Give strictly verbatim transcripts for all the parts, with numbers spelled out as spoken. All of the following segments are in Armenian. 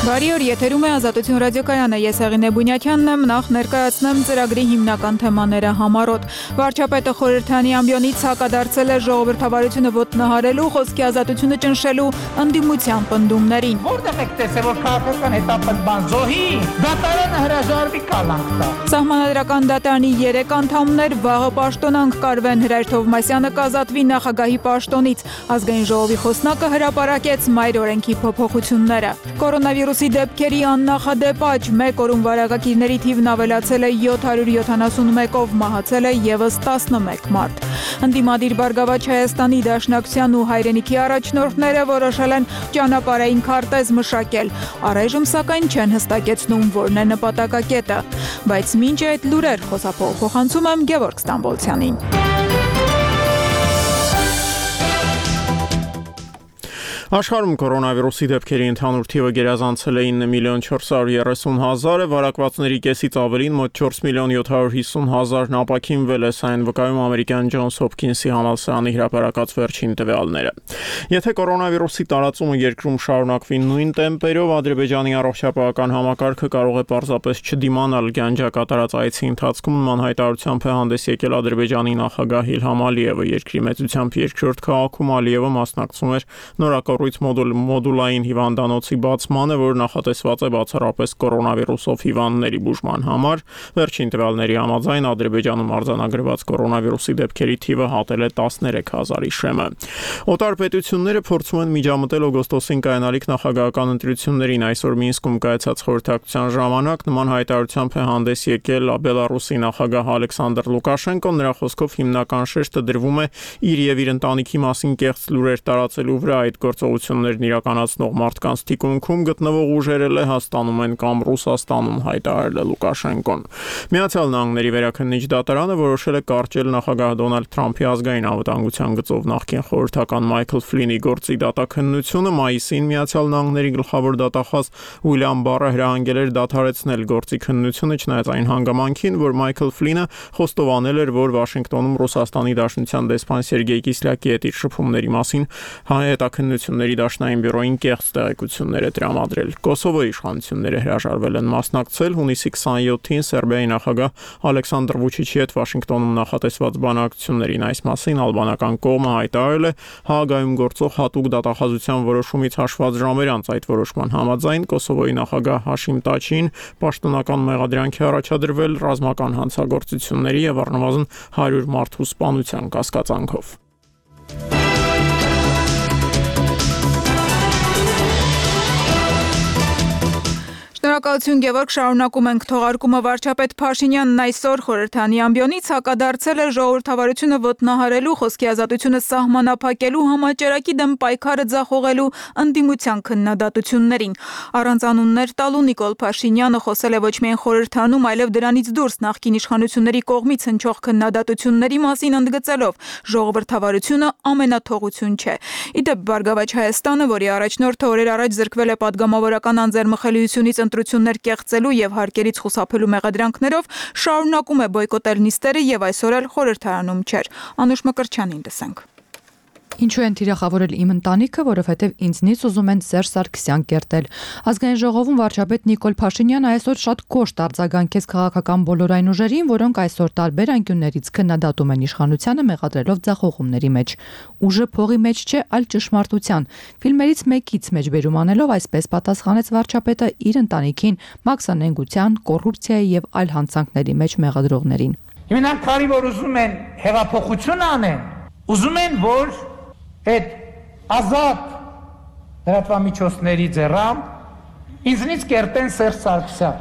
Բարի օր, եթերում է Ազատություն ռադիոկայանը, ես Հեղինե Բունյակյանն եմ, նախ ներկայացնեմ ծրագրի հիմնական թեմաները համառոտ։ Վարչապետը խորհրդանի ամբիոնից հակադարձել է ժողովրդավարությունը ոտնահարելու, խոսքի ազատությունը ճնշելու ընդդիմության պնդումներին։ Որտեղ եք տեսել, որ քաղաքական հետապնդման զոհի դատարանը հրաժարվի կալանք տա։ Սահմանադրական դատարանի երեք անդամներ վաղը պաշտոնանք կարվեն, Հրայր Թովմասյանը կազատվի նախագահի պաշտոնից, Ազգային ժողովի խոսնակը հրապարակեց մայր օրենքի փոփոխությունները։ Կորոնավիրուսի դեպքերի աննախադեպ աճ, մեկ օրում վարակագիրների թիվն ավելացել է յոթ հարյուր յոթանասունմեկով, մահացել է ևս տասնմեկ մարդ։ Ընդդիմադիր Բարգավաճ Հայաստանի Դաշնակցության ու Հայրենիքի առաջնորդները որոշել են ճանապարհային քարտեզ մշակել, առայժմ սակայն չեն հստակեցնում որն է նպատակակետը, բայց մինչ այդ լուրեր խոսափող փոխանցում եմ Գևորգ Ստամբոլցյանին։ Աշխարհում կորոնավիրուսի դեպքերի ընդհանուր թիվը գերազանցել է ինը միլիոն չորս հարյուր երեսուն հազարը, վարակվածների կեսից ավելին մոտ չորս միլիոն յոթ հարյուր հիսուն հազարն ապաքինվել է, սա են վկայում ամերիկյան Ջոնս Հոփքինսի համալսարանի հրապարակած վերջին տվյալները։ Եթե կորոնավիրուսի տարածումը երկրում շարունակվի նույն տեմպերով, Ադրբեջանի առողջապահական համակարգը կարող է պարզապես չդիմանալ գանջա կատարած այցի ընթացքում, նման հայտարարությամբ է հանդես եկել Ադրբեջանի նախագահ Իլհամ Ալիևը, երկրի մեծությամբ երկրորդ քաղաքում Ալիևը մասնակցում էր նորակառույց մոդուլային հիվանդանոցի բացմանը, որ նախատեսված է բացառապես կորոնավիրուսով հիվանդների բուժման համար։ Վերջին տվյալների համաձայն Ադրբեջանում արձանագրված կորոնավիրուսի դեպքերի թիվը հատել է տասներեք հազարի շեմը։ Օտար պետությունները փորձում են միջամտել օգոստոսին կայանալիք նախագահական ընտրություններին, այսօր Մինսկում կայացած խորհրդակցության ժամանակ նման հայտարարությամբ է հանդես եկել Բելարուսի նախագահ Ալեքսանդր Լուկաշենկոն, նրա խոսքով հիմնական շեշտը դրվում է իր եւ իր ընտանիքի մասին կեղծ լուրեր տարածելու վրա, այդ գործողություններն իրականացնող մարդկանց թիկունքում գտնվող ուժերը Լեհաստանում են կամ Ռուսաստանում, հայտարարել է Լուկաշենկոն։ Միացյալ Նահանգների վերաքննիչ դատարանը որոշել է կարճել նախագահ Դոնալդ Թրամփի ազգային անվտանգության գծով նախկին խորհրդական Մայքլ Ֆլինի գործի դատաքննությունը մայիսին Միացյալ Նահանգների գլխավոր դատախազ Ուիլյամ Բարը հրահանգել էր դադարեցնել գործի քննությունը, չնայած այն հանգամանքին, որ Մայքլ Ֆլինը խոստովանել էր, որ Վաշինգտոնում Ռուսաստանի Դաշնության դեսպան Սերգեյ Կիսլյակի հետ իր շփումների մասին հետաքննությունների դաշնային բյուրոյին կեղծ տեղեկություններ է տրամադրել։ Կոսովոյի իշխանությունները հրաժարվել են մասնակցել հունիսի քսանյոթին Սերբիայի նախագահ Ալեքսանդր Վուչիչի հետ Վաշինգտոնում նախատեսված բանակցություններին։ Այս մասին ալբանական կողմը հայտարարել է Հաագայում գործող հատուկ դատախազության որոշումից հաշված ժամեր անց։ Այդ որոշման համաձայն Կոսովոյի նախագահ Հաշիմ Տաչին պաշտոնական մեղադրանքի առաջադրվել ռազմական հանցագործությունների եւ առնվազն հարյուր մարդու սպանության կասկածանքով։ Շնորհակալություն Գևորգ, շարունակում ենք թողարկումը։ Վարչապետ Փաշինյանն այսօր խորհրդանի ամբիոնից հակադարձել է ժողովրդավարությունը ոտնահարելու, խոսքի ազատությունը սահմանափակելու, համաճարակի դեմ պայքարը ձախողելու ընդդիմության քննադատություններին։ Առանց անուններ տալու Նիկոլ Փաշինյանը խոսել է ոչ միայն խորհրդանում, այլև դրանից դուրս նախկին իշխանությունների կողմից հնչող քննադատությունների մասին, ընդգծելով ժողովրդավարությունը ամենաթողություն չէ։ Իդեպ Բարգավաճ Հայաստանը, որի առաջնորդը օրեր առաջ զրկվել է падգամավորական անձեռմխելիությունից ընտրություններ կեղծելու եւ հարկերից խուսափելու մեղադրանքներով, շարունակում է բոյկոտել նիստերը եւ այսօր էլ խորհրդարանում չէր։ Անուշ Մկրտչյանին լսենք։ Ինչու են թիրախավորել իմ ընտանիքը, որովհետև ինձնից ուզում են Սերժ Սարգսյան կերտել։ Ազգային ժողովում վարչապետ Նիկոլ Փաշինյանը այսօր շատ կոշտ արձագանքեց քաղաքական բոլոր այն ուժերին, որոնք այսօր տարբեր անկյուններից քննադատում են իշխանությանը, մեղադրելով ձախողումների մեջ։ Ուժը փողի մեջ չէ, այլ ճշմարտության։ Ֆիլմերից մեկից մեջբերում անելով այսպես պատասխանեց վարչապետը իր ընտանիքին մաքսանենգության, կոռուպցիայի եւ այլ հանցանքների մեջ մեղադրողներին։ Իմանան քարի որ ուզում են հեղափոխություն անեն, ուզում են որ այդ ազատ լրատվամիջոցների ձեռամբ ինձնից կերտեն Սերժ Սարգսյան,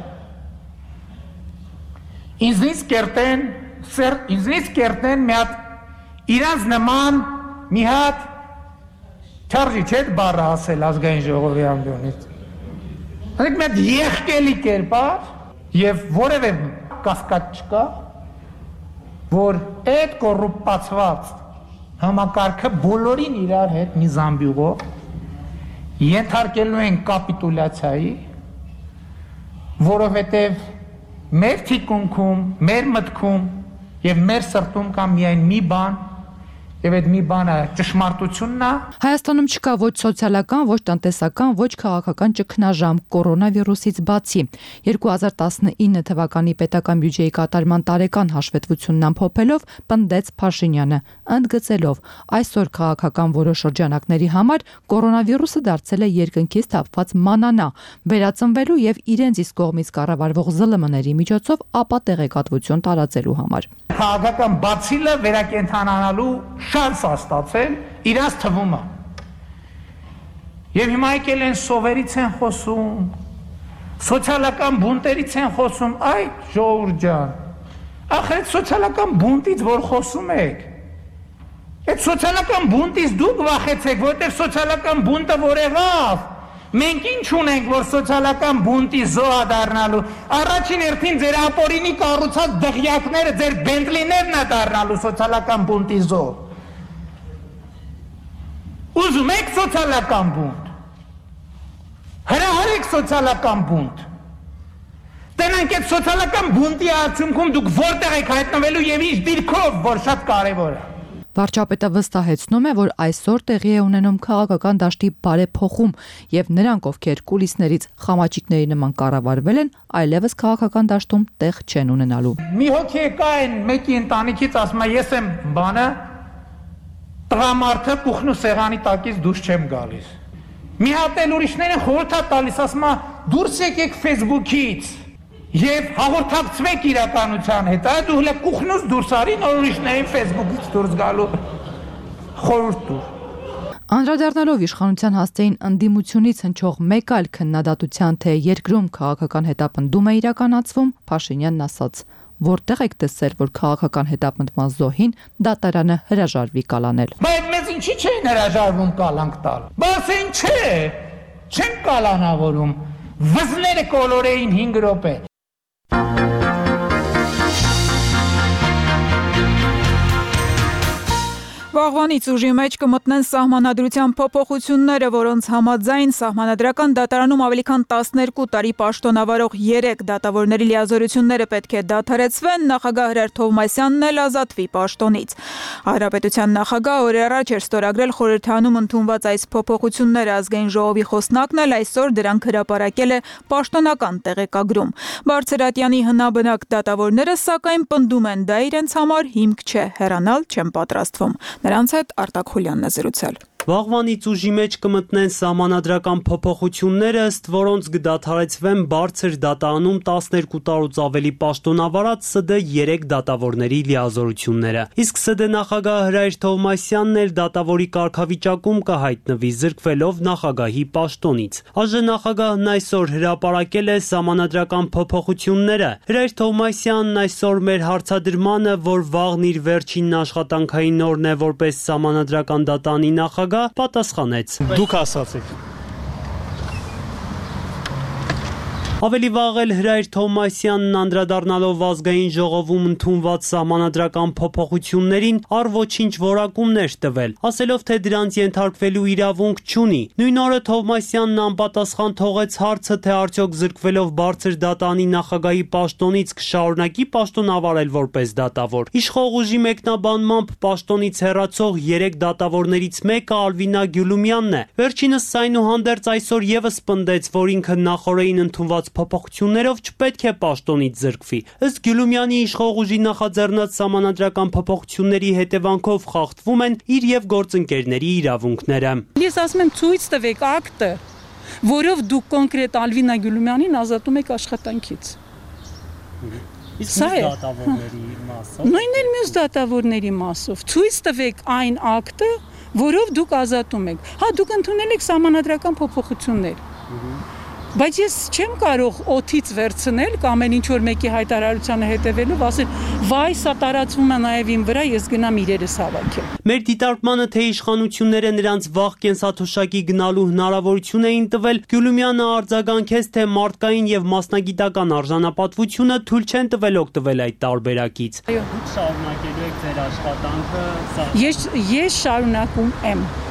ինձնից կերտեն ինձնից կերտեն մի հատ իրանց նման մի հատ չարժի չէ բառը ասել ազգային ժողովի ամբիոնից, հենց մի հատ եղկելի կերպար եւ որևէ կասկած չկա, որ այդ կոռուպացված համակարգը բոլորին իրար հետ մի զամբյուղով ենթարկելու են կապիտուլյացիայի, որովհետև մեր թիկունքում, մեր մտքում եւ մեր սրտում կա միայն մի բան, Եվ այդ մի բանը ճշմարտությունն է։ Հայաստանում չկա ոչ սոցիալական, ոչ տնտեսական, ոչ քաղաքական ճգնաժամ կորոնավիրուսից բացի։ երկու հազար տասնինը թվականի պետական բյուջեի կատարման տարեկան հաշվետվությունն ամփոփելով պնդեց Փաշինյանը, ընդգծելով այսօր քաղաքական որոշ շրջանակների համար կորոնավիրուսը դարձել է երկնքից թափված մանանա, վերածնվելու եւ իրենց իսկ կողմից կառավարվող զլ մ-ների միջոցով ապա տեղեկատվություն տարածելու համար։ Քաղաքական բացիլը վերակենդանանալու շանս է ստացել իրաց թվում է։ Եվ հիմա եկել են սովերից են խոսում, սոցիալական բունտերից են խոսում, այ ժողովուրդ ջան, ախր այդ սոցիալական բունտից որ խոսում եք, այդ սոցիալական բունտից դուք վախեցեք, որտեղ սոցիալական բունտը որ եղավ, մենք ինչ ունենք, որ սոցիալական բունտի զոհ դառնալու, առաջին հերթին ձեր ապօրինի կառուցած դղյակները, ձեր բենտլիներն է դառնալու սոցիալական բունտի զոհ։ Ուզում եք սոցիալական բունտ, հրահարեք սոցիալական բունտ, տենանք այդ սոցիալական բունտի արդյունքում դուք որտեղ եք հայտնվելու և ինչ դիրքով, որ շատ կարևոր է։ Վարչապետը վստահեցնում է, որ այսօր տեղի է ունենում քաղաքական դաշտի բարեփոխում եւ նրանք, ովքեր կուլիսներից խամաճիկների նման կառավարվել են, այլևս քաղաքական դաշտում տեղ չեն ունենալու։ Մի հոգի եկա այն մեկի ընտանիքից ասում է, ես եմ բանը, տղամարդը կուխն ու սեղանի տակից դուրս չեմ գալիս։ Մի հատ էլ ուրիշները խորհուրդ է տալիս, ասում է, դուրս եկեք Facebook-ից եւ հաղորդակցվեք իրականության հետ, այ դու հələ կուխնուց դուրս արի, նոր ուրիշներին Facebook-ից դուրս գալու խորհուրդ տուր։ Անդրադառնալով իշխանության հաստեին ընդդիմությունից հնչող մեկ այլ քննադատության, թե երկրում քաղաքական հետապնդում է իրականացվում, Փաշինյանն ասաց. Որտեղ եք տեսել, որ քաղաքական հետապնդման զոհին դատարանը հրաժարվի կալանել։ Բայց մեզ ինչի չէին հրաժարվում կալանք տալ։ Բայց այն չէ, չեն կալանավորում։ Վզները կոլորեին հինգ րոպե։ Վաղվանից ուժի մեջ կմտնեն սահմանադրության փոփոխությունները, որոնց համաձայն սահմանադրական դատարանում ավելի քան տասներկու տարի պաշտոնավարող երեք դատավորների լիազորությունները պետք է դադարեցվեն, նախագահ Հրայր Թովմասյանն էլ ազատվի պաշտոնից։ Հանրապետության նախագահը օրեր առաջ էր ստորագրել խորհրդարանում ընդունված այս փոփոխությունները, ազգային ժողովի խոսնակն էլ այսօր դրանք հրապարակել է պաշտոնական տեղեկագրում։ Բարձրատյանի հնաբնակ դատավորները սակայն պնդում են, դա իրենց համար հիմք չէ, հեռանալ չեն պատրաստվում։ Նրանց հետ Արտակ Խուլյանն է զրուցել։ Վաղվանից ուժի մեջ կմտնեն սահմանադրական փոփոխությունները, ըստ որոնց կդադարեցվեն բարձր դատարանում տասներկու տարուց ավելի պաշտոնավարած ՍԴ երեք դատավորների լիազորությունները։ Իսկ ՍԴ նախագահ Հրայր Թովմասյանն էլ դատավորի կարգավիճակում կհայտնվի, զրկվելով նախագահի պաշտոնից։ ԱԺ նախագահն այսօր հրապարակել է սահմանադրական փոփոխությունները։ Հրայր Թովմասյանն այսօր մեր հարցադրմանը, որ վաղն իր վերջին աշխատանքային օրն է որպես սահմանադրական դատարանի նախագահ, պատասխանեց. Դուք ասացեք։ Ավելի վաղ էլ Հրայր Թովմասյանն անդրադառնալով ազգային ժողովում ընդունված սահմանադրական փոփոխություններին առ ոչինչ որակումներ տվել, ասելով, թե դրանց ենթարկվելու իրավունք չունի։ Նույն օրը Թովմասյանն անպատասխան թողեց հարցը, թե արդյոք զրկվելով բարձր դատարանի նախագահի պաշտոնից կշարունակի պաշտոնավարել որպես դատավոր։ Իշխող ուժի մեկնաբանմամբ պաշտոնից հեռացող երեք դատավորներից մեկը Ալվինա Գյուլումյանն է։ Վերջինս այնուհանդերձ այսօր եւս պնդեց, որ ինքը նախորդին ընդունված փոփոխություններով չպետք է պաշտոնից զրկվի։ Ըստ Գյուլումյանի իշխող ուժի նախաձեռնած սահմանադրական փոփոխությունների հետևանքով խախտվում են իր եւ գործընկերների իրավունքները։ Ես ասում եմ ցույց տվեք ակտը, որով դուք կոնկրետ Ալվինա Գյուլումյանին ազատում եք աշխատանքից։ Իսկ դատավորների մասով։ Նույնն էլ մյուս դատավորների մասով։ Ցույց տվեք այն ակտը, որով դուք ազատում եք։ Հա, դուք ընդունել եք սահմանադրական փոփոխություններ։ Բայց ես չեմ կարող օդից վերցնել կամ ամեն ինչ որ մեկի հայտարարությանը հետևելով ասել, վայ, սա տարածվում է նաև իմ վրա, ես գնամ իրերս հավաքեմ։ Մեր դիտարկմանը, թե իշխանությունները նրանց վաղ կենսաթոշակի գնալու հնարավորություն էին տվել, Գյուլումյանը արձագանքեց, թե մարդկային եւ մասնագիտական արժանապատվությունը թույլ չեն տվել օգտվել այդ տարբերակից։ Այո, շարունակելու եք ձեր աշխատանքը։ Ես ես շարունակում եմ։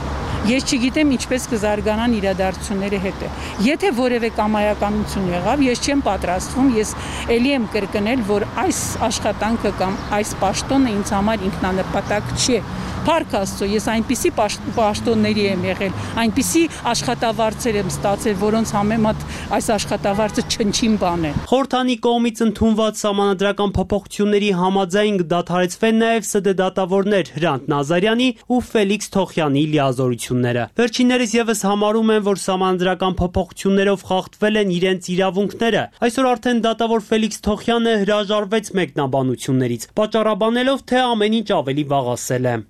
Ես չգիտեմ ինչպես կզարգանան իրադարձությունները հետը։ Եթե որևէ կամայականություն եղավ, ես չեմ պատրաստվում, ես ելի եմ կրկնել, որ այս աշխատանքը կամ այս պաշտոնը ինձ համար ինքնանպատակ չէ։ Փառք Աստծո, ես այնպիսի պաշտոնների եմ եղել, այնպիսի աշխատավարձեր եմ ստացել, որոնց համեմատ այս աշխատավարձը չնչին բան է։ Խորհրդանի կողմից ընդունված սահմանադրական փոփոխությունների համաձայն կդադարեցվեն նաև ՍԴ դատավորներ Հրանտ Նազարյանի ու Ֆելիքս Թոխյանի լիազորությունները։ Վերջիններս եւս համարում են, որ սահմանադրական փոփոխություններով խախտվել են իրենց իրավունքները։ Այսօր արդեն դատավոր Ֆելիքս Թոխյանը հրաժարվեց մեկնաբանություններից, պատճառաբանելով, թե ամեն ինչ ավելի վաղասել է։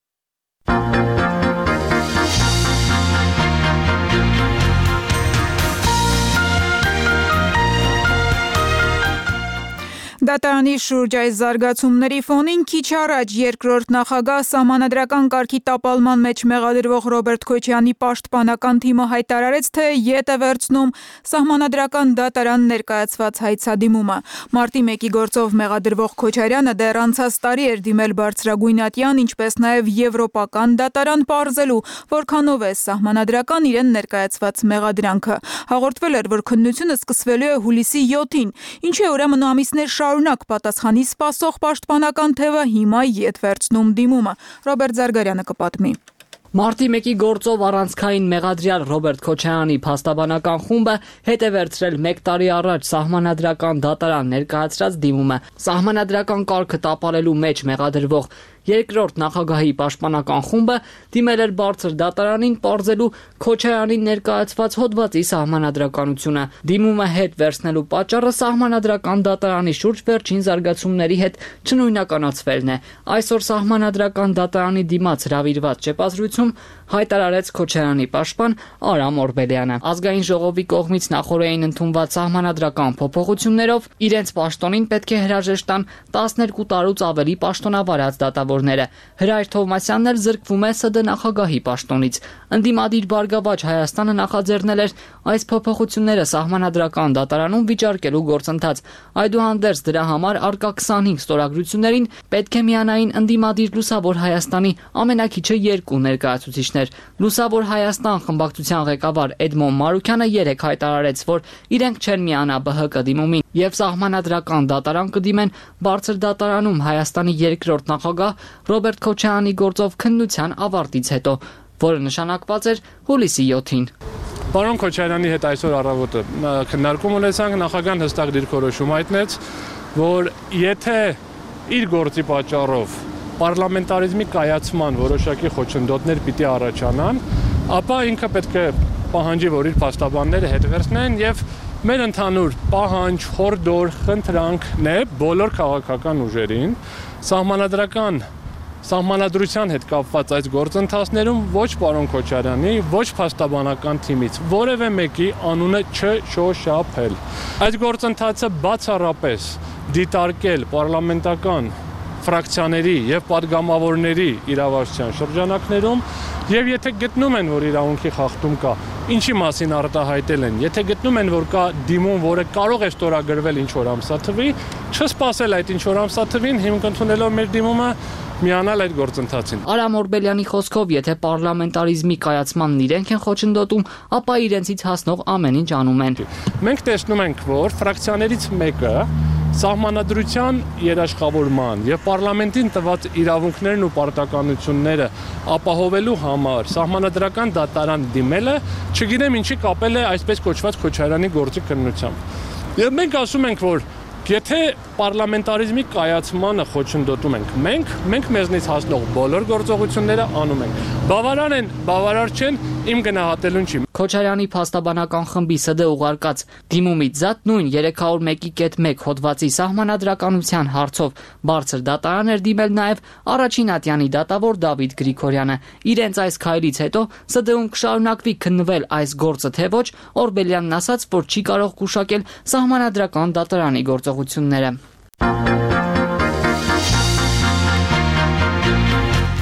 Դատարանի շուրջ այս զարգացումների ֆոնին քիչ առաջ երկրորդ նախագահ սահմանադրական կարգի տապալման մեջ մեղադրվող Ռոբերտ Քոչարյանի պաշտպանական թիմը հայտարարեց, թե ետ է վերցնում սահմանադրական դատարան ներկայացված հայցադիմումը։ Մարտի մեկի գործով մեղադրվող Քոչարյանը դեռ անցած տարի էր դիմել բարձրագույն ատյան, ինչպես նաև եվրոպական դատարան պարզելու, որքանով է սահմանադրական իրեն ներկայացված մեղադրանքը։ Հաղորդվել էր, որ քննությունը սկսվելու է հուլիսի յոթին, ինչի ուրեմն ամիսներ շարունակ պատասխանի սպասող պաշտպանական թևը հիմա ետ վերցնում դիմումը։ Ռոբերտ Զարգարյանը կպատմի։ Մարտի մեկի գործով առանցքային մեղադրյալ Ռոբերտ Քոչարյանի փաստաբանական խումբը հետ է վերցրել մեկ տարի առաջ սահմանադրական դատարան ներկայացրած դիմումը։ Սահմանադրական կարգը տապալելու մեջ մեղադրվող երկրորդ նախագահի պաշտպանական խումբը դիմել էր բարձր դատարանին պարզելու Քոչարյանի ներկայացված հոդվածի սահմանադրականությունը։ Դիմումը հետ վերցնելու պատճառը սահմանադրական դատարանի շուրջ վերջին զարգացումների հետ չնույնականացվելն է։ Այսօր սահմանադրական դատարանի դիմաց հրավիրված ճեպազրույցում հայտարարեց Քոչարյանի պաշտպան Արամ Օրբելյանը։ Ազգային ժողովի կողմից նախորդին ընդունված սահմանադրական փոփոխություններով իրենց պաշտոնին պետք է հրաժեշտ տան տասներկու տարուց ավելի պաշտոնավարած դատավորները։ Հրայր Թովմասյանն էլ զրկվում է ՍԴ նախագահի պաշտոնից։ Ընդդիմադիր Բարգավաճ Հայաստանը նախաձեռնել էր այս փոփոխությունները սահմանադրական դատարանում վիճարկելու գործընթաց։ Այդուհանդերձ դրա համար արկա քսանհինգ ստորագրություններին պետք է միանային ընդդիմադիր Լուսավոր Հայաստանի ամենակիչը երկու ներկայացուցիչներ։ Լուսավոր Հայաստան խմբակցության ղեկավար Էդմոն Մարուքյանը երեկ հայտարարեց, որ իրենք չեն միանա ԲՀԿ դիմումին եւ սահմանադրական դատարան կդիմեն բարձր դատարանում Հայաստանի երկրորդ նախագահ Ռոբերտ Քոչարյանի գործով քննության ավարտից հետո, որը նշանակված էր հուլիսի յոթին։ Պարոն Քոչարյանի հետ այսօր առավոտը քննարկում ունեցանք, նախագահան հստակ դիրքորոշում հայտնեց, որ եթե իր գործի պատճառով պարլամենտարիզմի կայացման որոշակի խոչընդոտներ պիտի առաջանան, ապա ինքը պետք է պահանջի, որ իր փաստաբանները հետ վերցնեն եւ մեր ընդհանուր պահանջ, խորդոր, խնդրանքն է բոլոր քաղաքական ուժերին սահմանադրական Սահմանադրության հետ կապված այս գործընթացներում ոչ պարոն Քոչարյանի, ոչ փաստաբանական թիմից որևէ մեկի անունը չշոշափել։ Այս գործընթացը բացառապես դիտարկել պարլամենտական ֆրակցիաների եւ падգամավորների իրավասության շրջանակներում եւ եթե գտնում են, որ իրավունքի խախտում կա, ինչի մասին արտահայտել են, եթե գտնում են, որ կա դիմում, որը կարող է ստորագրվել ինչ-որ ամսաթվի, չսպասել այդ ինչ-որ ամսաթվին, հիմք ընդունելով մեր դիմումը միանալ այդ գործընթացին։ Արամ Օրբելյանի խոսքով, եթե պարլամենտարիզմի կայացմանն իրենք են խոչընդոտում, ապա իրենցից հասնող ամեն ինչ անում են։ Մենք տեսնում ենք, որ ֆրակցիաներից մեկը սահմանադրության երաշխավորման եւ պարլամենտին տված իրավունքներն ու պարտականությունները ապահովելու համար սահմանադրական դատարան դիմելը, չգիտեմ ինչի կապել է այսպես կոչված Քոչարյանի գործի քննությամբ։ Եվ մենք ասում ենք, որ եթե պարլամենտարիզմի կայացմանը խոչընդոտում ենք մենք, մենք մեզնից հասնող բոլոր գործողությունները անում ենք։ Բավարար են, բավարար չեն, իմ գնահատելուն չի։ Քոչարյանի փաստաբանական խմբի ՍԴ ուղարկած դիմումից զատ նույն երեք հարյուր մեկ կետ մեկ հոդվածի սահմանադրականության հարցով բարձր դատարան էր դիմել նաև առաջին ատյանի դատավոր Դավիթ Գրիգորյանը։ Իրենց այս քայլից հետո ՍԴ-ում կշարունակվի քննվել այս գործը թե ոչ, Օրբելյանն ասաց, որ չի կարող գուշակել սահմանադրական դատարանի գործողությունները։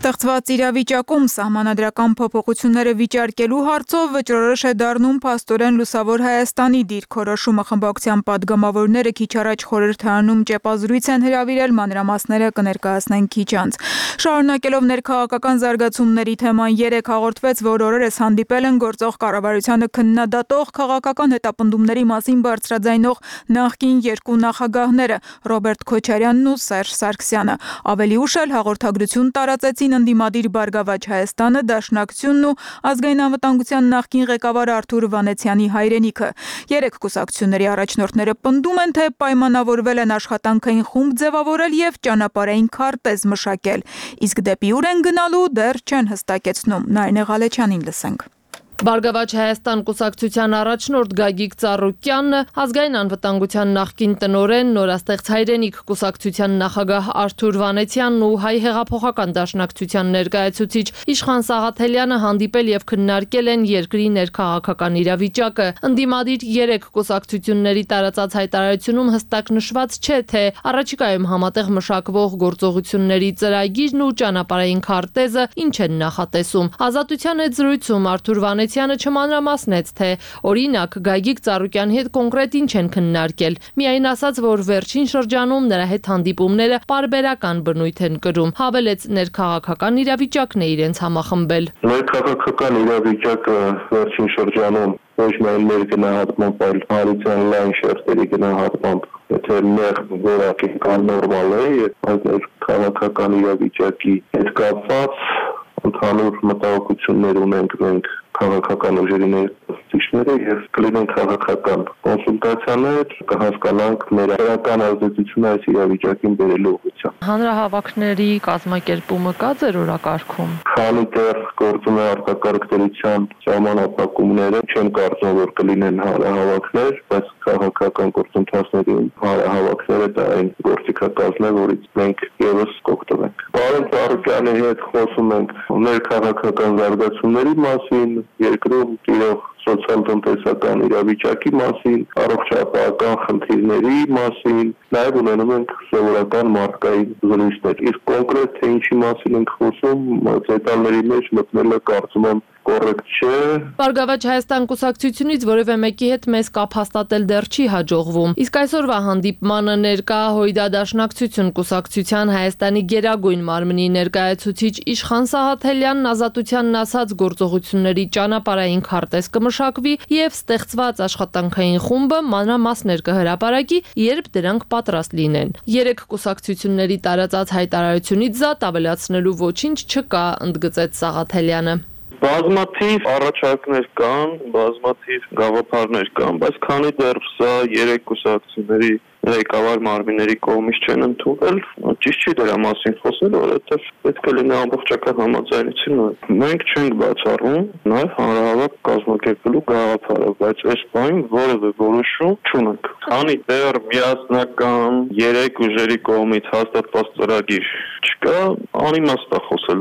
Ստեղծված իրավիճակում սահմանադրական փոփոխությունները վիճարկելու հարցով վճռորոշ է դառնում փաստորեն Լուսավոր Հայաստանի դիրքորոշումը խմբակցության падգամավորները քիչ առաջ խորհրդարանում ճեպազրույց են հրավիրել, մանրամասները կներկայացնեն քիչ անց։ Շարունակելով ներքաղաքական զարգացումների թեման երեկ հաղորդվեց, որ օրերս հանդիպել են գործող կառավարությանը քննադատող քաղաքական հետապնդումների մասին բարձրաձայնող նախկին երկու նախագահները Ռոբերտ Քոչարյանն ու Սերժ Սարգսյանը։ Ավելի ուշ էլ հաղորդագրություն տարածեցին ընդդիմադիր Բարգավաճ Հայաստանը, Դաշնակցությունն ու Ազգային անվտանգության նախկին ղեկավար Արթուր Վանեցյանի հայրենիքը։ Երեք կուսակցությունների առաջնորդները պնդում են, թե պայմանավորվել են աշխատանքային խումբ ձևավորել եւ ճանապարհային քարտեզ մշակել, իսկ դեպի ուր են գնալու դեռ չեն հստակեցնում։ Նարինե Ղալեչյանին լսենք։ Բարգավաճ Հայաստան կուսակցության առաջնորդ Գագիկ Ծառուկյանն, Ազգային անվտանգության նախկին տնօրեն, Նորաստեղծ հայրենիք կուսակցության նախագահ Արթուր Վանեցյանն ու Հայ հեղափոխական դաշնակցության ներկայացուցիչ Իշխան Սաղաթելյանը հանդիպել եւ քննարկել են երկրի ներքաղաքական իրավիճակը։ Ընդդիմադիր երեք կուսակցությունների տարածած հայտարարությունում հստակ նշված չէ, թե առաջիկայում համատեղ մշակվող գործողությունների ծրագիրն ու ճանապարհային քարտեզը ինչ են նախատեսում։ Ազատության հետ զրույցում Արթուր Վանեցյանը չմանրամասնեց, թե օրինակ Գագիկ Ծառուկյանի հետ կոնկրետ ինչ են քննարկել։ Միայն ասաց, որ վերջին շրջանում նրա հետ հանդիպումները պարբերական բնույթ են կրում։ Հավելեց, ներքաղաքական իրավիճակն է իրենց համախմբել։ Ներքաղաքական իրավիճակը վերջին շրջանում ոչ միայն մեր գնահատմամբ, այլ հարության լայն շերտերի գնահատմամբ, եթե մեր որակի կան նորմալ է, այդ ներքաղաքական իրավիճակի հետ կապված ընդհանուր մտահոգություններ ունենք մենք քաղաքական ուժերի ներկայացուցիչները եւ կլինեն քաղաքական կոնսուլտացիաներ, կհասկանանք մեր իրական ազդեցությունը այս իրավիճակին բերելու ուղղությամբ։ Հանրահավաքների կազմակերպումը կա ձեր օրակարգում։ Քանի դեռ գործում է արտակարգ դրության ժամանակակումները, չեմ կարծում որ կլինեն հանրահավաքներ, բայց քաղաքական գործընթացներում հանրահավաքները դա այն գործիքակազմն է, որից մենք եւս կօգտվենք։ Պարոն Ծառուկյանի հետ խոսում ենք ներքաղաքական զարգացումների մասին, երկրում տիրող սոցիալ-տնտեսական իրավիճակի մասին, առողջապահական խնդիրների մասին, նաև ունենում ենք սովորական մարդկային զրույցներ։ Իսկ կոնկրետ թե ինչի մասին ենք խոսում, դետալների մեջ մտնելը կարծում եմ կոռեկտ չէ։ Բարգավաճ Հայաստան կուսակցությունից որևէ մեկի հետ մեզ կապ հաստատել դեռ չի հաջողվում։ Իսկ այսօրվա հանդիպմանը ներկա Հույդա Դաշնակցություն կուսակցության Հայաստանի գերագույն մարմնի ներկայացուցիչ Իշխան Սաղաթելյանն ազատությանն ասած գործողությունների ճանապարհային քարտեզ կմշակվի եւ ստեղծված աշխատանքային խումբը մանրամասներ կհրապարակի, երբ դրանք պատրաստ լինեն։ Երեք կուսակցությունների տարածած հայտարարությունից զատ ավելացնելու ոչինչ չկա, ընդգծեց Սաղաթելյանը։ Բազմաթիվ առաջարկներ կան, բազմաթիվ գաղափարներ կան, բայց քանի դեռ սա երեք կուսակցությունների ղեկավար մարմինների կողմից չեն ընդունվել, ճիշտ չի դրա մասին խոսել, որովհետև պետք է լինի ամբողջական համաձայնություն։ Մենք չենք բացառում նաև հանրահավաք կազմակերպելու գաղափարը, բայց այս բանին որևէ որոշում չունենք։ Քանի դեռ միասնական երեք ուժերի կողմից հաստատված ծրագիր չկա, անիմաստ է խոսել։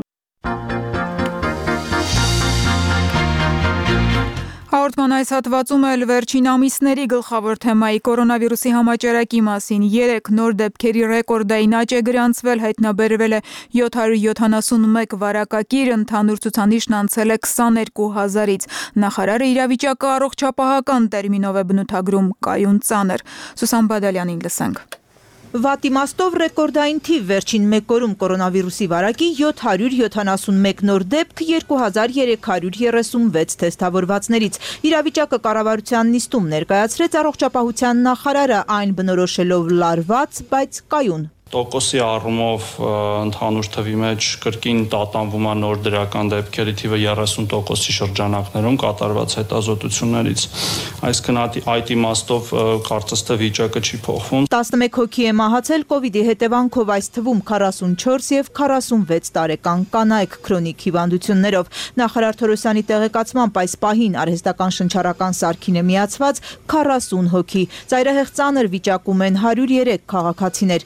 Հաղորդման այս հատվածում էլ վերջին ամիսների գլխավոր թեմայի կորոնավիրուսի համաճարակի մասին երեք նոր դեպքերի ռեկորդային աճ է գրանցվել, հայտնաբերվել է յոթ հարյուր յոթանասունմեկ վարակակիր, ընդհանուր ցուցանիշն անցել է քսաներկու հազարից։ Նախարարը իրավիճակը առողջապահական տերմինով է բնութագրում կայուն ծանր։ Սուսան Բադալյանին լսենք։ Վատ իմաստով ռեկորդային թիվ վերջին մեկ օրում կորոնավիրուսի վարակի յոթ հարյուր յոթանասունմեկ նոր դեպք երկու հազար երեք հարյուր երեսունվեց թեստավորվածներից։ Իրավիճակը կառավարության նիստում ներկայացրեց առողջապահության նախարարը, այն բնորոշելով լարված, բայց կայուն։ Տոկոսի առումով ընդհանուր թվի մեջ կրկին տատանվում է նոր դրական դեպքերի թիվը երեսուն տոկոսի շրջանակներում կատարված հետազոտություններից։ Այսինքն այդ իմաստով կարծես թե վիճակը չի փոխվում։ տասնմեկ հոգի է մահացել կովիդի հետևանքով, այս թվում քառասունչորս եւ քառասունվեց տարեկան կանայք քրոնիկ հիվանդություններով։ Նախարար Թորոսյանի տեղեկացմամբ այս պահին արհեստական շնչառական սարքին է միացված քառասուն հոգի։ Ծայրահեղ ծանր վիճակում են հարյուր երեք քաղաքացիներ, հինգ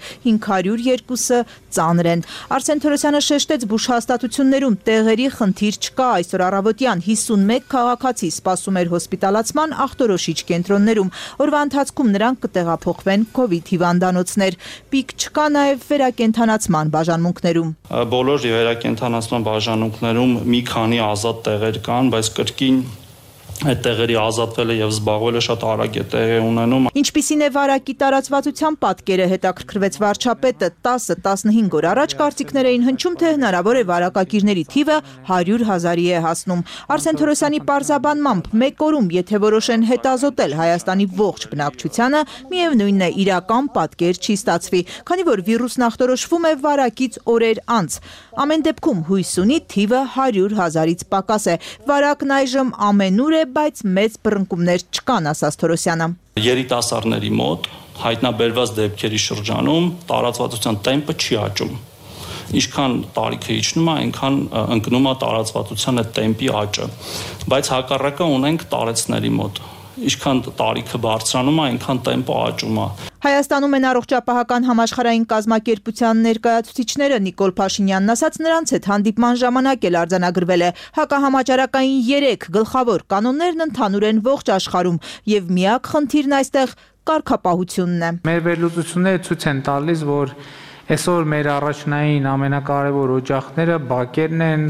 հարյուր երկուսը ծանր են։ Արսեն Թորոսյանը շեշտեց, բուժհաստատություններում տեղերի խնդիր չկա, այսօր առավոտյան հիսունմեկ քաղաքացի սպասում էր հոսպիտալացման ախտորոշիչ կենտրոններում, օրվա ընթացքում նրանք կտեղափոխվեն կովիդ հիվանդանոցներ, պիկ չկա նաև վերակենդանացման բաժանմունքներում։ Բոլոր վերակենդանացման բաժանմունքներում մի քանի ազատ տեղեր կան, բայց կրկին այդ տեղերի ազատվելը եւ զբաղվելը շատ արագ է տեղի ունենում։ Ինչպիսին է վարակի տարածվածության պատկերը, հետաքրքրվեց վարչապետը, տասը տասնհինգ օր առաջ կարծիքներ էին հնչում, թե հնարավոր է վարակակիրների թիվը հարյուր հազարի է հասնում։ Արսեն Թորոսյանի պարզաբանմամբ, մեկ օրում եթե որոշեն հետազոտել Հայաստանի ողջ բնակչությանը, միևնույնն է իրական պատկեր չի ստացվի, քանի որ վիրուսն ախտորոշվում է վարակից օրեր անց։ Ամեն դեպքում հույս ունի թիվը հարյուր հազարից պակաս է։ Վարակն այժմ ամենուր է, բայց մեծ բռնկումներ չկան, ասաց Թորոսյանը։ Երիտասարդների մոտ հայտնաբերված դեպքերի շրջանում տարածվածության տեմպը չի աճում։ Ինչքան տարիքը իջնում է, այնքան ընկնում է տարածվածության այդ տեմպի աճը։ Բայց հակառակը ունենք տարեցների մոտ։ Ինչքան տարիքը բարձրանում է, այնքան տեմպը աճում է։ Հայաստանում են առողջապահական համաշխարհային կազմակերպության ներկայացուցիչները, Նիկոլ Փաշինյանն ասաց, նրանց հետ հանդիպման ժամանակ էլ արձանագրվել է հակահամաճարակային երեք գլխավոր կանոններն ընդհանուր են ողջ աշխարհում եւ միակ խնդիրն այստեղ կարգապահությունն է։ Մեր վերլուծությունները ցույց են տալիս, որ այսօր մեր առաջնային ամենակարևոր օջախները բակերն են,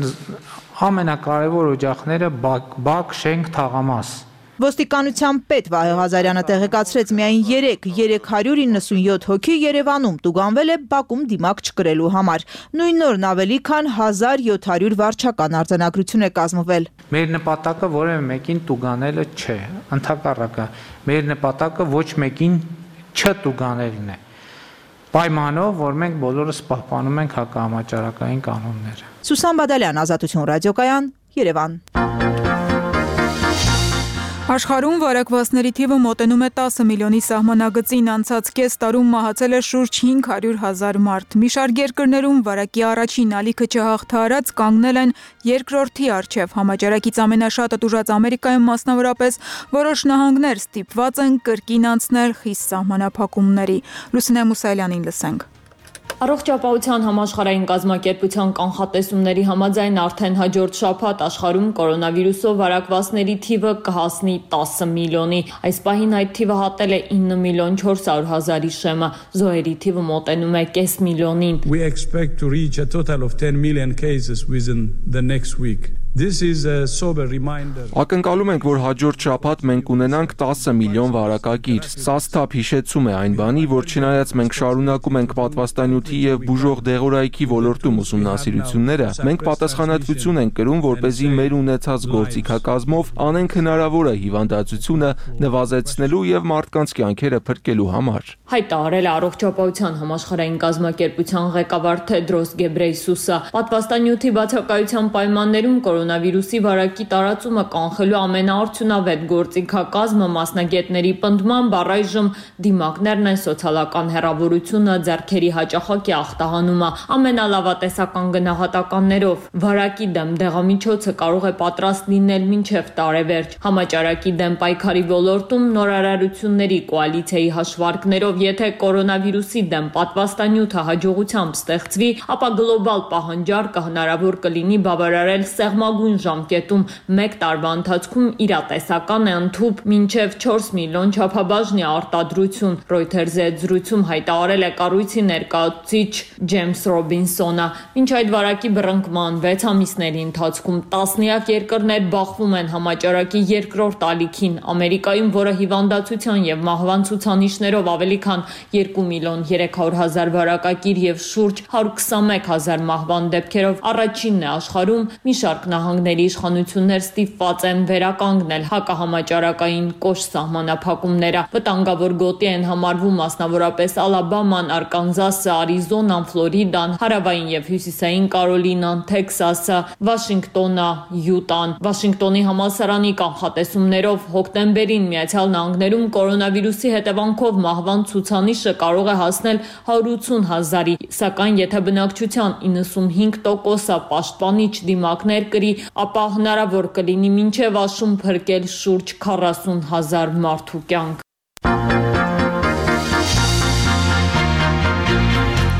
ամենակարևոր օջախները բակ, շենք, թաղամաս։ Ոստիկանության պետ Վահե Ղազարյանը տեղեկացրեց, միայն երեք հարյուր իննսունյոթ հոգի Երևանում տուգանվել է բակում դիմակ չկրելու համար։ Նույն օրն ավելի քան հազար յոթ հարյուր վարչական արձանագրություն է կազմվել։ Մեր նպատակը որևէ մեկին տուգանելը չէ, ընդհակառակը, մեր նպատակը ոչ մեկին չտուգանելն է։ Պայմանով, որ մենք բոլորս պահպանում ենք հակահամաճարակային կանոնները։ Սուսան Բադալյան, Ազատություն ռադիոկայան, Երևան։ Աշխարհում վարակվածների թիվը մոտենում է տասը միլիոնի սահմանագծին, անցած կես տարում մահացել է շուրջ հինգ հարյուր հազար մարդ։ Մի շարք երկրներում վարակի առաջին ալիքը չհաղթահարած կանգնել են երկրորդի առջև։ Համաճարակից ամենաշատը տուժած Ամերիկայում մասնավորապես որոշ նահանգներ ստիպված են կրկին անցնել խիստ սահմանափակումների։ Լուսինե Մուսայելյանին լսենք։ Առողջապահության համաշխարհային կազմակերպության կանխատեսումների համաձայն արդեն հաջորդ շաբաթ աշխարհում կորոնավիրուսով վարակվածների թիվը կհասնի տասը միլիոնի։ Այս պահին այդ թիվը հատել է ինը միլիոն չորս հարյուր հազարի շեմը, զոհերի թիվը մոտենում է կես միլիոնին։ We expect to reach a total of ten million cases within the next week. This is a sober reminder. Ակնկալում ենք, որ հաջորդ շաբաթ մենք ունենանք տասը միլիոն վարակագիր։ Սա ստապ հիշեցում է այն բանի, որ չնայած մենք շարունակում ենք պատվաստանյութի եւ բուժող դեղորայքի ոլորտում ուսումնասիրությունները, մենք պատասխանատվություն ենք կրում, որպեսզի մեր ունեցած գործիքակազմով անենք հնարավորը հիվանդացությունը նվազեցնելու եւ մարդկանց կյանքերը փրկելու համար։ Հայտարարել է առողջապահության համաշխարհային կազմակերպության ղեկավար Թեդրոս Գեբրեյսուսը։ Պատվաստանյութի բացակայության պայմաններում կորոնավիրուսի վարակի տարածումը կանխելու ամենաարդյունավետ գործիքակազմը մասնագետների պնդմամբ առայժմ դիմակներն են սոցիալական հեռավորությունը, ձեռքերի հաճախակի ախտահանումը, ամենալավատեսական գնահատականներով։ Վարակի դեմ դեղամիջոցը կարող է պատրաստ լինել մինչև տարեվերջ։ Համաճարակի դեմ պայքարի ոլորտում նորարարությունների կոալիցիայի հաշվարկներով, եթե կորոնավիրուսի դեմ պատվաստանյութը հաջողությամբ ստեղծվի, ապա գլոբալ պահանջարկը հնարավոր կլինի բավարարել սեղմագույն ժամկետում մեկ տարվա ընթացքում իրատեսական է ընդհուպ մինչև չորս միլիոն չափաբաժնի արտադրություն։ Reuters-ի հետ զրույցում հայտարարել է կառույցի ներկայացուցիչ Ջեյմս Ռոբինսոնը։ Մինչ այդ վարակի բռնկման վեց ամիսների ընթացքում տասնյակ երկրներ բախվում են համաճարակի երկրորդ ալիքին։ Ամերիկայում, որը հիվանդացության եւ մահվան ցուցանիշներով ավելի քան երկու միլիոն երեք հարյուր հազար վարակագիր եւ շուրջ հարյուր քսանմեկ հազար մահվան դեպքերով առաջինն է աշխարհում, մի շարք նահանգների իշխանություններ ստիպված են վերականգնել հակահամաճարակային կոշտ սահմանափակումները։ Վտանգավոր գոտի են համարվում մասնավորապես Ալաբաման, Արկանզասը, Արիզոնան, Ֆլորիդան, Հարավային եւ Հյուսիսային Կարոլինան, Թեքսասը, Վաշինգտոնը, Յուտան։ Վաշինգտոնի համալսարանի կանխատեսումներով հոկտեմբերին Միացյալ Նահանգներում կորոնավիրուսի հետևանքով մահվան ցուցանիշը կարող է հասնել հարյուր ութսուն հազարի, սակայն եթե բնակչության իննսունհինգ տոկոսը պաշտպանիչ դիմակներ կրի, ապա հնարավոր կլինի մինչև աշուն փրկել շուրջ քառասուն հազար մարդու կյանք։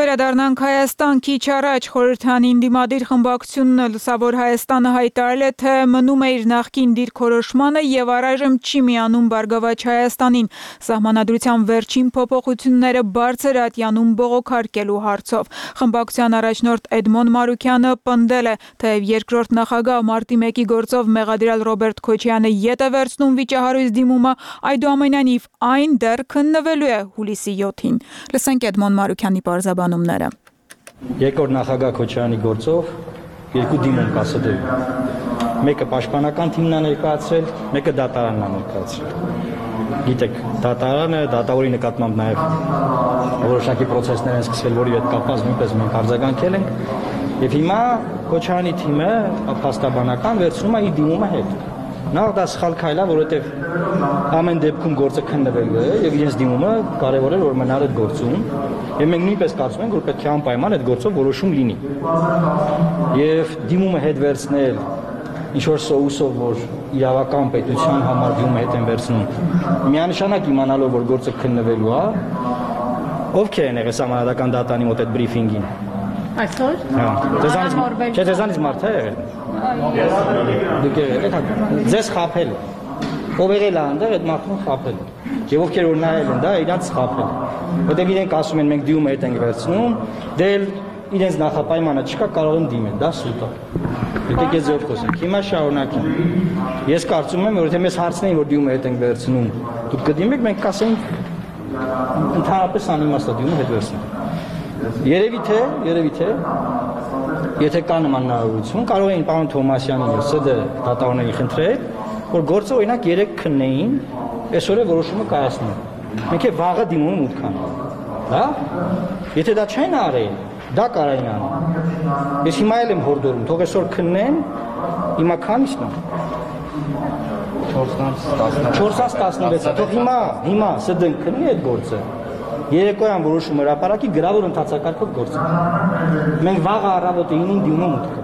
Վերադառնանք Հայաստան քիչ առաջ խորհրդանին դիմադիր խմբակցությունը Լուսավոր Հայաստանը հայտարարել է, թե մնում է իր նախկին դիրքորոշմանը եւ առայժմ չի միանում Բարգավաճ Հայաստանին սահմանադրության վերջին փոփոխությունները բարձր ատյանում բողոքարկելու հարցով։ Խմբակցության առաջնորդ Էդմոն Մարուկյանը պնդել է, թե երկրորդ նախագահ մարտի մեկի գործով մեղադրյալ Ռոբերտ Քոչարյանը ետ է վերցնում վիճահարույց դիմումը, այդուամենայնիվ այն դեռ քննվելու է հուլիսի յոթին։ Լսենք Էդմոն Մարուկյանի պարզաբանումները։ Երկրորդ նախագահ Քոչարյանի գործով երկու դիմում կա սդրում։ Մեկը պաշտպանական թիմն է ներկայացրել, մեկը դատարանն է ներկայացրել։ Գիտեք, դատարանը դատավորի նկատմամբ նաև որոշակի process-ներ են սկսվել, որի հետ կապված նույնպես մենք արձագանքել ենք, եւ հիմա Քոչարյանի թիմը փաստաբանական վերցնում է իր դիմումը հետ։ Նախ դա սխալ քայլ է, որովհետև ամեն դեպքում գործը քննվելու է եւ իրենց դիմումը կարեւոր է, որ մնար այդ գործում։ Եվ մենք նույնպես կարծում ենք, որ պետք է անպայման այդ գործով որոշում լինի։ Եվ դիմումը հետ վերցնել ինչ որ սոուսով, որ իրավական պետության համար դիմումը հետ են վերցնում, միանշանակ իմանալով, որ գործը քննվելու է, ովքեր են եղել համանդական դատանի մոտ այդ բրիֆինգին։ Այսօր։ Հա, դեզանից, չէ, դեզանից մարդ է եղել։ Դուք եղել եք, ձեզ խաբել։ Ով եղել է այնտեղ, այդ մարդուն խաբել։ Եվ ովքեր որ նայել են դա, իրանց խաբել։ Որտեղ իրենք ասում են մենք դիմումը հետ ենք վերցնում, դել իրենց նախապայմանը չկա, կարող են դիմել, դա սուտ է։ Եկեք ես ձեով խոսենք։ Հիմա շարունակենք։ Ես կարծում եմ, որ եթե մեզ հարցնեին, որ դիմումը հետ ենք վերցնում, դուք կդիմեք, մենք կասենք ընդհանրապես անիմաստ է դիմումը հետ վերցնում։ Երևի թե, երևի թե, եթե կա նման հնարավորություն, կարող էին պարոն Թոմասյանին եւ ՍԴ դատավորներին խնդրել, որ գործը օրինակ երեք քննեին, այսօր է որոշումը կայացնում։ Մենք է վաղը դիմում մուտք անենք։ Հա? Եթե դա չեն արել, դա կարային անել։ Ես հիմա էլ եմ հորդորում, թող այսօր քննեն, հիմա քանիսն է։ չորսից տասնվեց, թող հիմա, հիմա ՍԴ-ն քննի այդ գործը։ Երեկոյան որոշումը հրապարակի գրավոր ընթացակարգով գործը։ Մենք վաղը առավոտը ինին դիմում մուտքը։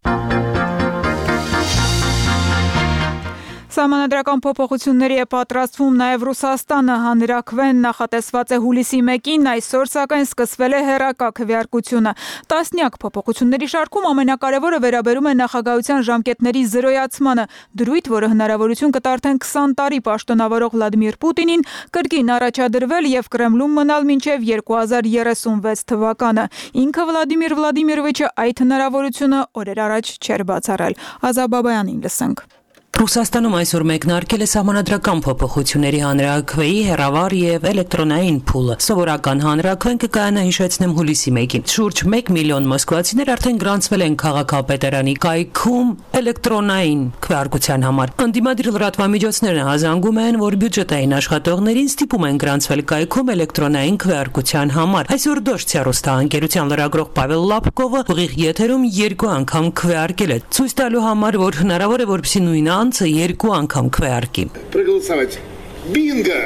Սահմանադրական փոփոխությունների է պատրաստվում նաև Ռուսաստանը, հանրաքվեն նախատեսված է հուլիսի մեկին, այսօր սակայն սկսվել է հեռակա քվեարկությունը։ Տասնյակ փոփոխությունների շարքում ամենակարևորը վերաբերում է նախագահության ժամկետների զրոյացմանը, դրույթ, որը հնարավորություն կտա արդեն քսան տարի պաշտոնավարող Վլադիմիր Պուտինին կրկին առաջադրվել եւ Կրեմլում մնալ մինչեւ երկու հազար երեսունվեց թվականը։ Ինքը Վլադիմիր Վլադիմիրովիչը այդ հնարավորությունը օրեր առաջ չէր բացառել։ Ազա Բաբայանին լսենք։ Ռուսաստանում այսօր մեկնարկել է սահմանադրական փոփոխությունների հանրաքվեի հեռավար եւ էլեկտրոնային փուլը։ Սովորական հանրաքվեն կկայանա հիշեցնեմ հուլիսի մեկին։ Շուրջ մեկ միլիոն մոսկվացիներ արդեն գրանցվել են քաղաքապետարանի կայքում էլեկտրոնային քվեարկության համար։ Անդիմադիր լրատվամիջոցները հազանգում են, որ բյուջետային աշխատողներին ստիպում են գրանցվել կայքում էլեկտրոնային քվեարկության համար։ Այսօր Դոշցիա ռուստահանգերության լրագրող Պավել Լապկովը ուղիղ եթերում երկու անգամ քվեարկել է, ցույց տալու համար, որ հնարավոր է որպեսզի նույն երկու անգամ քվեարկի։ Проголосовать. Бинго!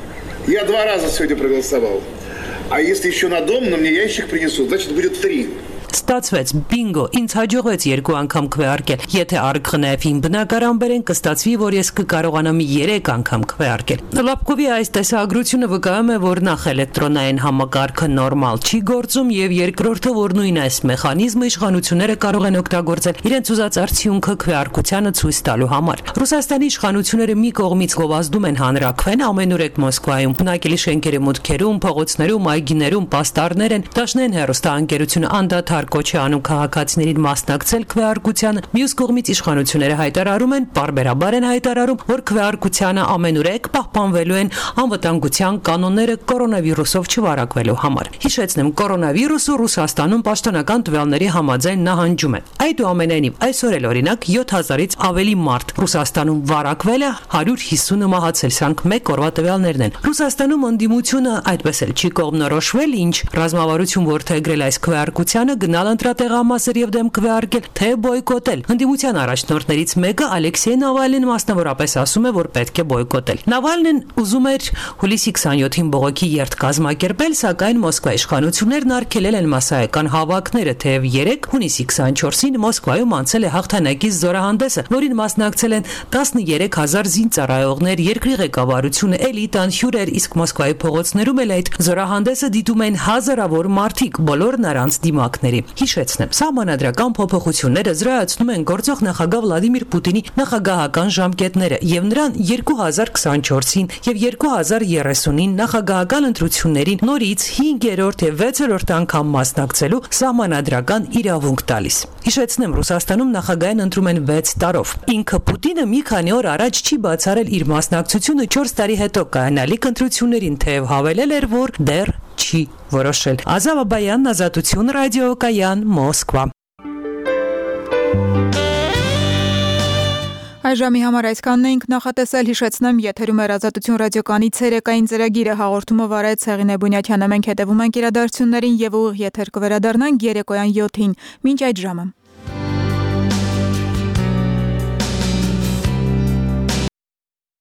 Я два раза сегодня проголосовал. А если еще на дом, но мне ящик принесут, значит будет три. Ստացվեց բինգո, ինձ հաջողվեց երկու անգամ քվեարկել։ Եթե արգխնայվին բնակարան բերեն, կստացվի, որ ես կկարողանամ երեք անգամ քվեարկել։ Լապկովի այս տեսագրությունը վկայում է, որ նախ էլեկտրոնային համակարգը նորմալ չի գործում եւ երկրորդը, որ նույն այս մեխանիզմը իշխանությունները կարող են օգտագործել իրենց ուզած արդյունքը քվեարկությանը ցույց տալու համար։ Ռուսաստանի իշխանությունները մի կողմից գովազդում են հանրաքվեն ամենուրեք Մոսկվայում, բնակելի շենքերի մուտքերում, փողոցներում, այգիներում պաստառներ են, դաշնային հեռուստաընկերությունը անդադար Քոչարյանում քաղաքացիներին մասնակցել քվեարկությանը, մյուս կողմից իշխանությունները հայտարարում են, պարբերաբար են հայտարարում, որ քվեարկությանը ամենուրեք պահպանվելու են անվտանգության կանոնները կորոնավիրուսով չվարակվելու համար։ Հիշեցնեմ, կորոնավիրուսը Ռուսաստանում պաշտոնական տվյալների համաձայն նահանջում է։ Այդուամենայնիվ այսօր էլ օրինակ յոթ հազարից ավելի մարդ Ռուսաստանում վարակվել է, հարյուր հիսունը մահացել, սրանք մեկ օրվա տվյալներն են։ Ռուսաստանում անդիմությունը այդպես էլ չի կողմնորոշվել, ինչ ռազմավարություն որդեգրել այս քվեարկությանը գնալ ընտրատեղամասեր եւ դեմ քվեարկել, թե բոյկոտել։ Ընդդիմության առաջնորդներից մեկը Ալեքսեյ Նավալնին մասնավորապես ասում է, որ պետք է բոյկոտել։ Նավալնին ուզում էր հուլիսի քսաներկուին բողոքի երթ կազմակերպել, սակայն Մոսկվայի իշխանություններն արգելել են մասսայական հավաքները, թեև երեք հունիսի քսանչորսին Մոսկվայում անցել է հաղթանակից զորահանդեսը, որին մասնակցել են տասներեք հազար զինծառայողներ, երկրի ղեկավարությունը, էլիտան, հյուրեր, իսկ Մոսկվայի փողոցներում էլ այդ զորահանդեսը դիտում են հազարավոր մարդիկ, բոլորն առանց դիմակների։ Հիշեցնեմ, սահմանադրական փոփոխությունները զրոյացնում են գործող նախագահ Վլադիմիր Պուտինի նախագահական ժամկետները եւ նրան երկու հազար քսանչորսին եւ երկու հազար երեսունին նախագահական ընտրություններին նորից հինգերորդ եւ վեցերորդ անգամ մասնակցելու սահմանադրական իրավունք տալիս։ Հիշեցնեմ, Ռուսաստանում նախագահային ընտրում են վեց տարով։ Ինքը Պուտինը մի քանի օր առաջ չի բացառել իր մասնակցությունը չորս տարի հետո կայանալիք ընտրություններին, թեև հավելել էր, որ դեռ չի որոշել։ Ազավ Աբայանն, Ազատություն ռադիոկայան, Մոսկվա։ Այժմի համար այսքանն էինք նախատեսել, հիշեցնեմ, եթերում էր Ազատություն ռադիոկայանի ցերեկային ծրագիրը, հաղորդումը վարեց Հեղինե Բունյաթյանը, մենք հետևում ենք իրադարձություններին եւ ուղիղ եթեր կվերադառնանք երեկոյան յոթին, մինչ այդ ժամը։